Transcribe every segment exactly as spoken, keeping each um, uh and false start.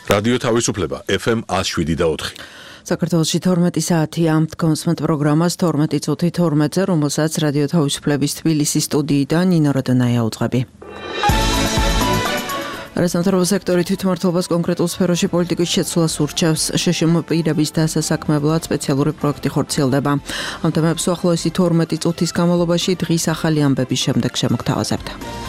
რადიო თავისუფლება ეფ ემ one oh seven და four. საქართველოში თორმეტი საათია თქვენს პროგრამას თორმეტი წუთი თორმეტზე, რომელსაც რადიო თავისუფლების თბილისის სტუდიიდან ნინო როდონაია უძღვები. არასამთავრობო სექტორი თვითმმართველობას კონკრეტულ სფეროში პოლიტიკის შეცვლას ურჩევს. შშმ პირების დასასაქმებლად სპეციალური პროექტი ხორციელდება. ამ თემებს უახლოესი თორმეტი წუთის განმავლობაში დღის ახალი ამბების შემდეგ შემოგთავაზებთ.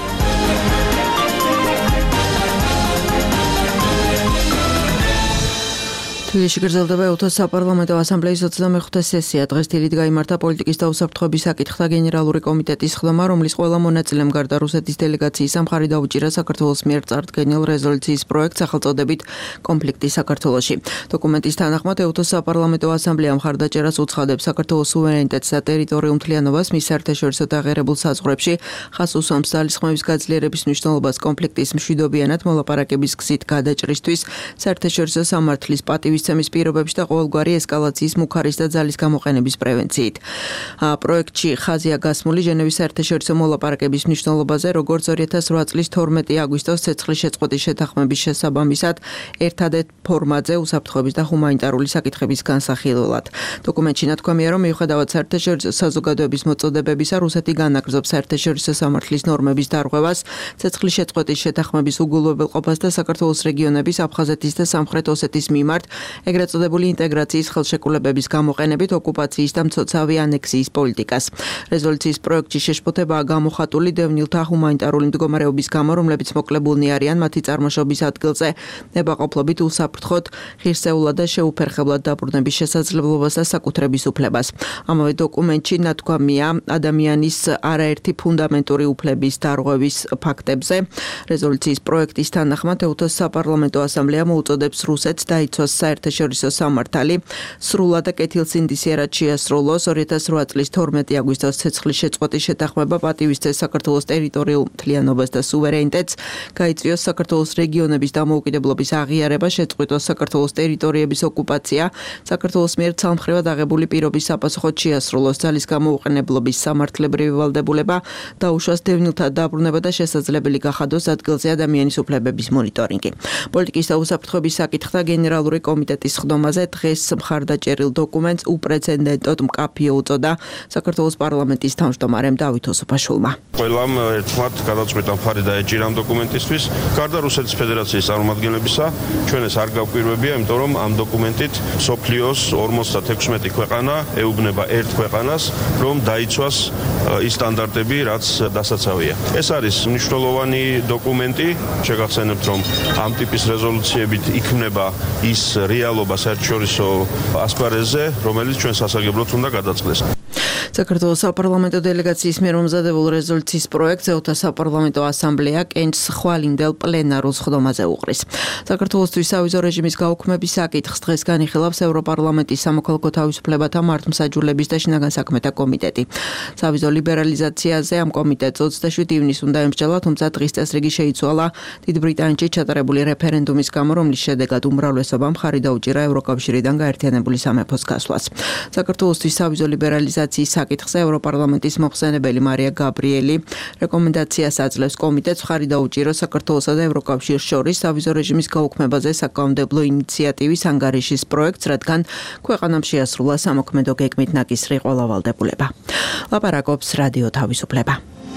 თბილისში გრძელდება ეუთოს საპარლამენტო ასამბლეის ოცდამეხუთე სესია. დღეს დილით გაიმართა პოლიტიკის და უსაფრთხოების საკითხთა გენერალური კომიტეტის ხდომა, რომლის ყველა მონაწილემ გარდა რუსეთის დელეგაციის ამხარი დაუჭირა საქართველოს მიერ წარდგენილ რეზოლუციის პროექტს სახელწოდებით კონფლიქტი საქართველოში. დოკუმენტის თანახმად ეუთოს საპარლამენტო ასამბლეა მხარდაჭერას უცხადებს საქართველოს სუვერენიტეტს და ტერიტორიულ მთლიანობას მის საერთაშორისო დაღერებულ საზღვრებში, ხაზს უსვამს ძალისხმევის გაძლიერების მნიშვნელობას კონფლიქტის მშვიდობიანად მოლაპარაკების გზით გადაჭრისთვის, საერთაშორისო სამართლის პატივის ცემის პირობებში და ყოველგვარი ესკალაციის მუქარის და ძალის გამოყენების პრევენციით. პროექტში ხაზია გასმული ჟენევის საერთაშორისო მოლაპარაკების მნიშვნელობაზე, როგორც ორი ათას ოთხ წლის თორმეტი აგვისტოს ცეცხლის შეწყვეტის შეთანხმების შესაბამისად ერთადერთ ფორმატზე უსაფრთხოების და ჰუმანიტარული საკითხების განსახილველად. დოკუმენტში ნათქვამია, რომ მიუხედავად საერთაშორისო საზოგადოების მოწოდებებისა, რუსეთი განაგრძობს საერთაშორისო სამართლის ნორმების დარღვევას, ცეცხლის შეწყვეტის შეთანხმების უგულებელყოფას და საქართველოს რეგიონების აფხაზეთის და სამხრეთ ოსეთის მიმართ ეგრეთ წოდებული ინტეგრაციის ხელშეკრულებების გამოყენებით ოკუპაციის და მცოცავი ანექსიის პოლიტიკას. რეზოლუციის პროექტში შეშფოთებაა გამოხატული დევნილთა ჰუმანიტარული მდგომარეობის გამო, რომლებიც მოკლებულნი არიან მათი წარმოშობის ადგილზე, ნებაყოფლობით უსაფრთხოდ, ღირსეულად და შეუფერხებლად დაბრუნების შესაძლებლობას და საკუთრების უფლებას. ამავე დოკუმენტში ნათქვამია ადამიანის არაერთი ფუნდამენტური უფლების დარღვევის ფაქტებზე. რეზოლუციის პროექტის თანახმად ეუთოს საპარლამენტო ასამბლეა მოუწოდებს რუსეთს დაიცვას საერთაშორისო სამართალი, სრულად და კეთილსინდისიერად შეასრულოს ორი ათას ოთხ წლის თორმეტი აგვისტოს ცეცხლის შეწყვეტის შეთანხმება, პატივისცეს საქართველოს ტერიტორიულ მთლიანობას და სუვერენიტეტს, გაიწვიოს საქართველოს რეგიონების დამოუკიდებლობის აღიარება, შეწყვიტოს საქართველოს ტერიტორიების ოკუპაცია, საქართველოს მიერ ცალმხრივად აღებული პირობის საპასუხოდ შეასრულოს ძალის გამოუყენებლობის სამართლებრივი ვალდებულება, დაუშვას დევნილთა დაბრუნება და შესაძლებელი გახადოს ადგილზე ადამიანის უფლებების მონიტორინგი. პოლიტიკის და უსაფრთხოების საკითხთა გენერალური კომიტეტის ხდომაზე დღეს მხარდაჭერილ დოკუმენტს უპრეცედენტოდ მკაფიო უწოდა საქართველოს პარლამენტის თავმჯდომარემ დავით ოსოფაშვილმა. ყველამ ერთმანეთ გადაწყვეტა მხარი დაეჭირა ამ დოკუმენტისთვის. გარდა რუსეთის ფედერაციის წარმომადგენლებისა, ჩვენ ეს არ გავკვირვებია, იმიტომ რომ ამ დოკუმენტით მსოფლიოს ორმოცდათექვსმეტი ქვეყანა ეუბნება ერთ ქვეყანას, რომ დაიცვას ის სტანდარტები, რაც დასაცავია. ეს არის მნიშვნელოვანი დოკუმენტი. შეგახსენებთ, რომ ამ ტიპის რეზოლუციებით იქმნება ის რეალობა საერთაშორისო ასპარეზზე, რომელიც ჩვენ სასარგებლოდ უნდა გადაწყდეს. საქართველოს საპარლამენტო დელეგაციის მიერ მომზადებულ რეზოლუციის პროექტს ეუთოს საპარლამენტო ასამბლეა კენჭს ხვალინდელ პლენარულ ხდომაზე უყრის. საქართველოსთვის სავიზო რეჟიმის გაუქმების საკითხს დღეს განიხილავს ევროპარლამენტის სამოქალაქო თავისუფლებათა მართლმსაჯულების და შინაგან საქმეთა კომიტეტი. სავიზო ლიბერალიზაციაზე ამ კომიტეტს ოცდაშვიდი ივნისს უნდა ემსჯელა, თუმცა დღის წესრიგი შეიცვალა დიდ ბრიტანეთში ჩატარებული რეფერენდუმის გამო, რომლის შედეგად უმრავლესობამ მხარი დაუჭირა ევროკავშირიდან გაერთიანებული სამეფოს გასვლას. საქართველოსთვის სავიზო ლიბერალიზაციის საკითხზე ევროპარლამენტის მოხსენებელი მარია გაბრიელი რეკომენდაციას აძლევს კომიტეტს მხარი დაუჭიროს საქართველოსა და ევროკავშირს შორის სავიზო რეჟიმის გაუქმებაზე საკანონმდებლო ინიციატივის ანგარიშის პროექტს, რადგან ქვეყანამ შეასრულა სამოქმედო გეგმით ნაკისრი ყველა ვალდებულება. ლაპარაკობს რადიო თავისუფლება.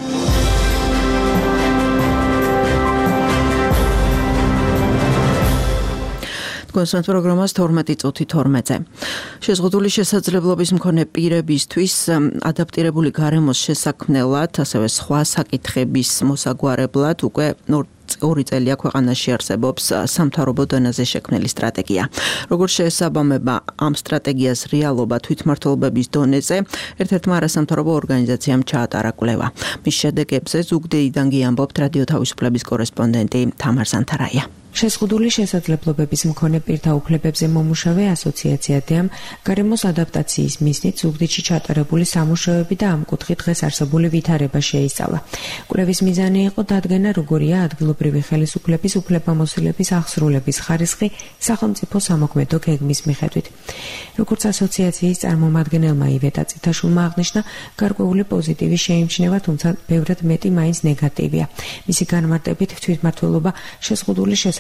კონსერტ პროგრამას თორმეტი წუთი თორმეტზე. შეზღუდული შესაძლებლობის მქონე პირებისთვის ადაპტირებული გარემოს შესაქმნელად, ასევე სხვა საკითხების მოსაგვარებლად უკვე ორი წელია ქვეყანაში არსებობს სამთავრობო დონეზე შექმნილი სტრატეგია. როგორც შეესაბამება ამ სტრატეგიას რეალობა თვითმმართველობების დონეზე, ერთ-ერთმა არასამთავრობო ორგანიზაციამ ჩაატარა კვლევა. მის შედეგებზე ზუგდიდიდან გიამბობთ რადიო თავისუფლების კორესპონდენტი თამარ სანთარაია. შეზღუდული შესაძლებლობების მქონე პირთა უფლებებზე მომუშავე ასოციაცია დეამ გარემოს ადაპტაციის მიზნით ზუგდიდში ჩატარებული სამუშაოები და ამ კუთხით დღეს არსებული ვითარება შეისწავლა. კვლევის მიზანი იყო დადგენა, როგორია ადგილობრივი ხელისუფლების უფლებამოსილების აღსრულების ხარისხი სახელმწიფო სამოქმედო გეგმის მიხედვით. როგორც ასოციაციის წარმომადგენელმა ივეტა წითაშვილმა აღნიშნა, გარკვეული პოზიტივი შეიმჩნევა, თუმცა ბევრად მეტი მაინც ნეგატივია. მისი განმარტებით თვითმმართველობა შეზღუდული შესაძლებლობების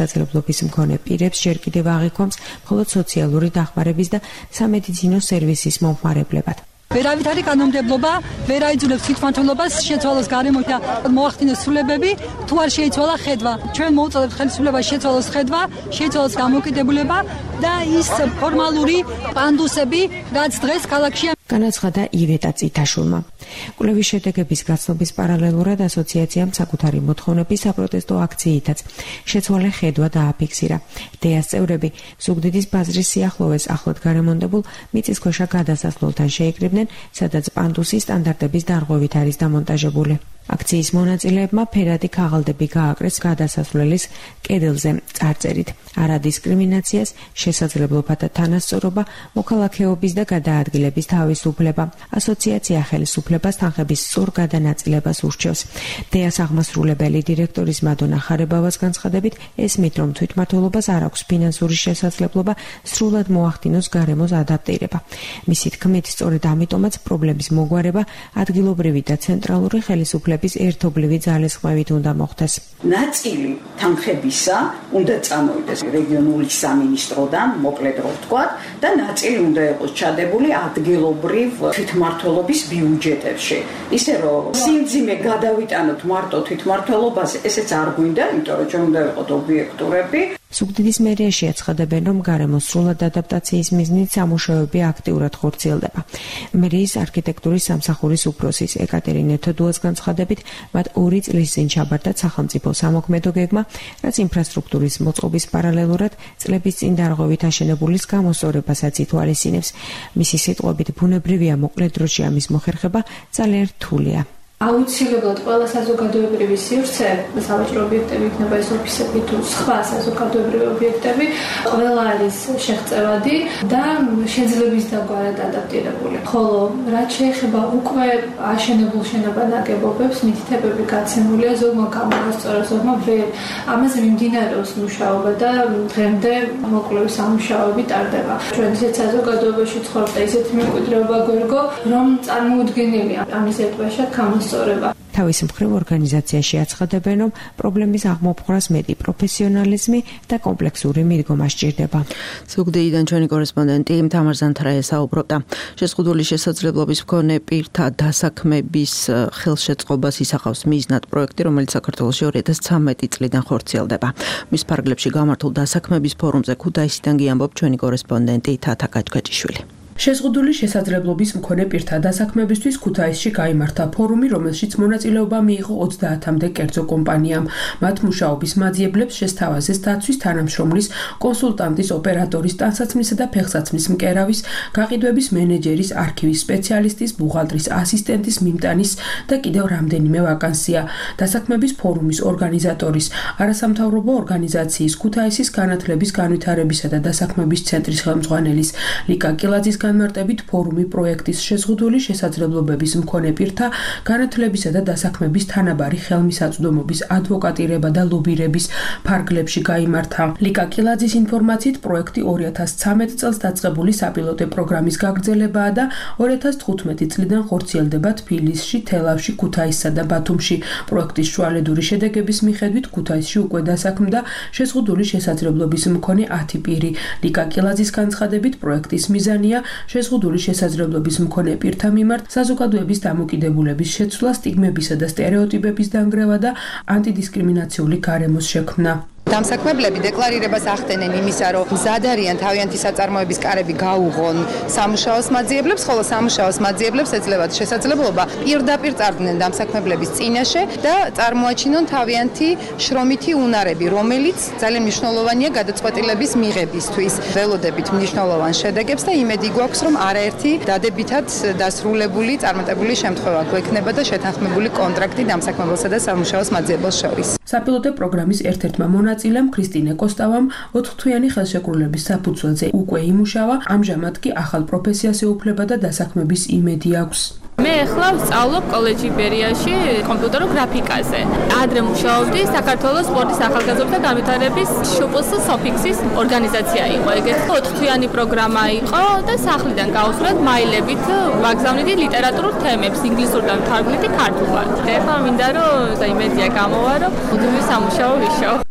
შესაძლებლობის მქონე პირებს ჯერ კიდევ აღიქვამს მხოლოდ სოციალური დახმარების და სამედიცინო სერვისის მომხმარებლებად. ვერავით არის კანონმდებლობა, ვერ აიძულებს თვითმმართველობას შეცვალოს გარემო და მოახდინოს ცვლილებები, თუ არ შეიცვალა ხედვა. ჩვენ მოუწოდებთ ხელისუფლებას შეცვალოს ხედვა, შეიცვალოს დამოუკიდებლობა და ის ფორმალური პანდუსები, რაც დღეს ქალაქშია. განაცხადა ივეტა წითაშვილმა. კვლევის შედეგების გაცნობის პარალელურად ასოციაციამ საკუთარი მოთხოვნების საპროტესტო აქციითაც შეცვალე ხედვა დააფიქსირა. დეას წევრები ზუგდიდის ბაზრის სიახლოვეს ახლად გარემონტებულ მიწისქვეშა გადასასვლელთან შეიკრიბნენ, სადაც პანდუსი სტანდარტების დარღვევით არის დამონტაჟებული. აქციის მონაწილეებმა ფერადი ქაღალდები გააკრეს გადასასვლელის კედელზე წარწერით არა დისკრიმინაციას, შესაძლებლობათა თანასწორობა, მოქალაქეობის და გადაადგილების თავისუფლება. ასოციაცია ხელისუფლებას თანხების სწორ გადანაწილებას ურჩევს. დეას აღმასრულებელი დირექტორის მადონა ხარებავას განცხადებით, ესმით, რომ თვითმმართველობას არ აქვს ფინანსური შესაძლებლობა სრულად მოახდინოს გარემოს ადაპტირება. მისი თქმით, სწორედ ამიტომაც პრობლემის მოგვარება ადგილობრივი და ცენტრალური ხელისუფლების ერთობლივი ძალისხმევით უნდა მოხდეს. ნაწილი თანხებისა უნდა წამოვიდეს რეგიონული სამინისტროდან, მოკლედ რო ვთქვათ, და ნაწილი უნდა იყოს ჩადებული ადგილობრივ თვითმმართველობის ბიუჯეტებში. ისე რომ სიმძიმე გადავიტანოთ მარტო თვითმმართველობაზე, ესეც არ გვინდა, იმიტომ რომ ჩვენ უნდა ვიყოთ ობიექტურები. ზუგდიდის მერიაში აცხადებენ, რომ გარემოს სრულად ადაპტაციის მიზნით სამუშაოები აქტიურად ხორციელდება. მერიის არქიტექტურის სამსახურის უფროსის ეკატერინე თოდუას განცხადებით, მათ ორი წლის წინ ჩაბარდათ სახელმწიფო სამოქმედო გეგმა, რაც ინფრასტრუქტურის მოწყობის პარალელურად წლების წინ დარღვევით აშენებულის გამოსწორებასაც ითვალისწინებს. მისი სიტყვებით, ბუნებრივია მოკლე დროში ამის მოხერხება ძალიან რთულია. აუცილებლად ყველა საზოგადოებრივი სივრცე, სავაჭრო ობიექტები იქნება ეს ოფისები თუ სხვა საზოგადოებრივი ობიექტები, ყველა არის შეღწევადი და შეძლების დაგვარად ადაპტირებული. ხოლო რაც შეეხება უკვე აშენებულ შენობა-ნაგებობებს, მითითებები გაცემულია, ზოგმა გამოსწორა, ზოგმა ვერ. ამაზე მიმდინარეობს მუშაობა და დღემდე მოკვლევის სამუშაოები ტარდება. ჩვენ ისეთ საზოგადოებაში ვცხოვრობ და ისეთი მემკვიდრეობა გვერგო, რომ წარმოუდგენელია ამის ერთბაშად გამოსწორება. თავის მხრივ ორგანიზაციაში აცხადებენ, რომ პრობლემის აღმოფხვრას მეტი პროფესიონალიზმი და კომპლექსური მიდგომა სჭირდება. ზუგდიდიდან ჩვენი კორესპონდენტი თამარ ზანთრაია საუბრობდა. შეზღუდული შესაძლებლობის მქონე პირთა დასაქმების ხელშეწყობას ისახავს მიზნად პროექტი, რომელიც საქართველოში ორი ათას ცხრამეტი წლიდან ხორციელდება. მის ფარგლებში გამართულ დასაქმების ფორუმზე ქუთაისიდან გიამბობ ჩვენი კორესპონდენტი თათა გაჭგაჭიშვილი. შეზღუდული შესაძლებლობის მქონე პირთა დასაქმებისთვის ქუთაისში გაიმართა ფორუმი, რომელშიც მონაწილეობა მიიღო ოცდაათამდე კერძო კომპანიამ. მათ მუშაობის მაძიებლებს შესთავაზეს დაცვის თანამშრომლის, კონსულტანტის, ოპერატორის, ტანსაცმლისა და ფეხსაცმლის მკერავის, გაყიდვების მენეჯერის, არქივის სპეციალისტის, ბუღალტრის ასისტენტის, მიმტანის და კიდევ რამდენიმე ვაკანსია. დასაქმების ფორუმის ორგანიზატორის, არასამთავრობო ორგანიზაციის ქუთაისის განათლების, განვითარებისა და დასაქმების ცენტრის ხელმძღვანელის ლიკა კილაძის განმარტებით ფორუმი პროექტის შეზღუდული შესაძლებლობების მქონე პირთა განათლებისა და დასაქმების თანაბარი ხელმისაწვდომობის ადვოკატირება და ლობირების ფარგლებში გაიმართა. ლიკა კილაძის ინფორმაციით პროექტი ორი ათას ცხრამეტ წელს დაწყებული საპილოტე პროგრამის გაგრძელებაა და ორი ათას თხუთმეტი წლიდან ხორციელდება თბილისში, თელავში, ქუთაისსა და ბათუმში. პროექტის შუალედური შედეგების მიხედვით ქუთაისში უკვე დასაქმდა შეზღუდული შესაძლებლობის მქონე ათი პირი. ლიკა კილაძის განცხადებით პროექტის მიზანია შეზღუდული შესაძლებლობის მქონე პირთა მიმართ საზოგადოების დამოკიდებულების შეცვლა, სტიგმებისა და სტერეოტიპების დანგრევა და ანტიდისკრიმინაციული გარემოს შექმნა. დამსაქმებლები დეკლარირებას ახდენენ იმისა, რომ მზად არიან თავიანთი საწარმოების კარები გაუღონ სამუშაოს მაძიებლებს, ხოლო სამუშაოს მაძიებლებს ეძლევათ შესაძლებლობა პირდაპირ წარდგნენ დამსაქმებლების წინაშე და წარმოაჩინონ თავიანთი შრომითი უნარები, რომელიც ძალიან მნიშვნელოვანია გადაწყვეტილების მიღებისთვის. ველოდებით მნიშვნელოვან შედეგებს და იმედი გვაქვს, რომ არაერთი დადებითად დასრულებული, წარმატებული შემთხვევა გვექნება და შეთანხმებული კონტრაქტი დამსაქმებელსა და სამუშაოს მაძიებელს შორის. საპილოტე პროგრამის ერთ-ერთმა მონაწილემ ქრისტინე კოსტავამ ოთხთვიანი ხელშეკრულების საფუძველზე უკვე იმუშავა, ამჟამად კი ახალ პროფესიას ეუფლება და დასაქმების იმედი აქვს. მე ახლა ვსწავლობ კოლეჯი იბერიაში კომპიუტერულ გრაფიკაზე. ადრე მუშაობდი საქართველოს სპორტის ახალგაზრდთა განვითარების შპს სოფიქსის ორგანიზაცია იყო. ეგეთი ოთხთვიანი პროგრამა იყო და სახლიდან გავუსვლად მაილებით ვაგზავნიდი ლიტერატურულ თემებს ინგლისურიდან თარგმნიდი ქართულად. ეხლა მინდა რომ იმედია გამოვა, რომ მუდმივი სამუშაო ვიშო.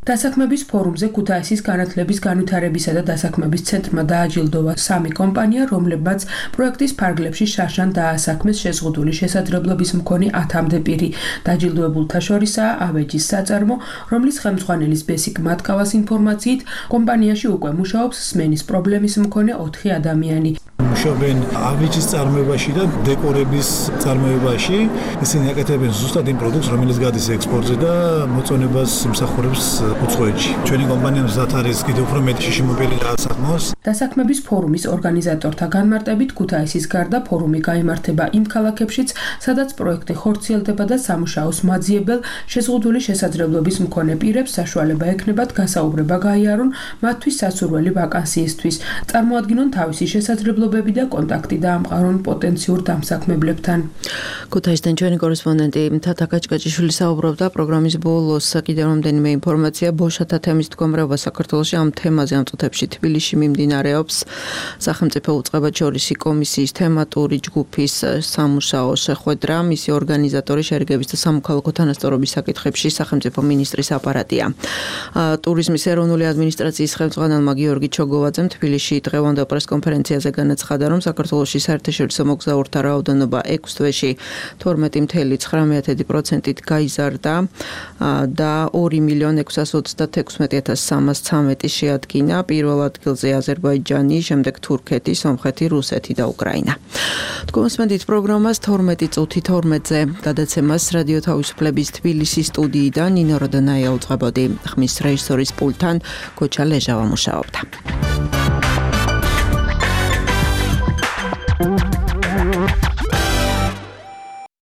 დასაქმების ფორუმზე ქუთაისის განათლების განვითარებისა და დასაქმების ცენტრმა დააჯილდოვა სამი კომპანია, რომლებმაც პროექტის ფარგლებში შარშან დაასაქმეს შეზღუდული შესაძლებლობის მქონე ათამდე პირი. დაჯილდოებულთა შორისაა ავეჯის საწარმო, რომლის ხელმძღვანელის ბესიკ მატკავას ინფორმაციით, კომპანიაში უკვე მუშაობს სმენის პრობლემის მქონე ოთხი ადამიანი. მუშაობენ ავეჯის წარმოებაში და დეკორების წარმოებაში. ისინი აკეთებენ ზუსტად იმ პროდუქტს, რომელიც გადის ექსპორტზე და მოწონებას იმსახურებს უცხოეთში. ჩვენი კომპანია მზად არის კიდევ უფრო მეტი შიშიმობილი დაასაქმოს. დასაქმების ფორუმის ორგანიზატორთა განმარტებით, ქუთაისის გარდა ფორუმი გაიმართება იმ ქალაქებშიც, სადაც პროექტი ხორციელდება და სამუშაოს მაძიებელ შეზღუდული შესაძლებლობის მქონე პირებს საშუალება ექნებათ გასაუბრება გაიარონ მათთვის სასურველი ვაკანსიისთვის, წარმოადგინონ თავისი შესაძლებლობები და კონტაქტი დაამყარონ პოტენციურ დამსაქმებლებთან. ქუთაისიდან ჩვენი კორესპონდენტი თათა კაჭკაჭიშვილი საუბრობდა პროგრამის ბოლოს. კიდევ რამდენიმე ინფორმაცია ბოშათა თემის მდგომარეობა საქართველოში ამ თემაზე ამ წუთებში თბილისში მიმდინარეობს. სახელმწიფო უწყებაჩორისი კომისიის თემატური ჯგუფის სამუშაო შეხვედრა, მისი ორგანიზატორი შერიგების და სამოქალაქო თანასწორობის საკითხებში სახელმწიფო მინისტრის აპარატია. ტურიზმის ეროვნული ადმინისტრაციის ხელმძღვანელმა გიორგი ჩოგოვაძემ თბილისში დღევანდელ პრესკონფერენციაზე განაცხადა, რომ საქართველოში საერთაშორისო მოგზაურთა რაოდენობა ექვს თვეში თორმეტი მცდელობი ცხრამეტი პროცენტით გაიზარდა და ორი მილიონი ექვსას ოცდაათი ექვსმეტი სამას ცამეტი შეადგინა. პირველ ადგილზე აზერბაიჯანი, შემდეგ თურქეთი, სომხეთი, რუსეთი და უკრაინა. თქვენსმენდით პროგრამას თორმეტი წუთი თორმეტზე გადაცემას რადიო თავისუფლების თბილისის სტუდიიდან ნინო როდონაია უწყებოდი. ხმის რეჟისორის პულტთან გოჩა ლეჟავა მუშაობდა.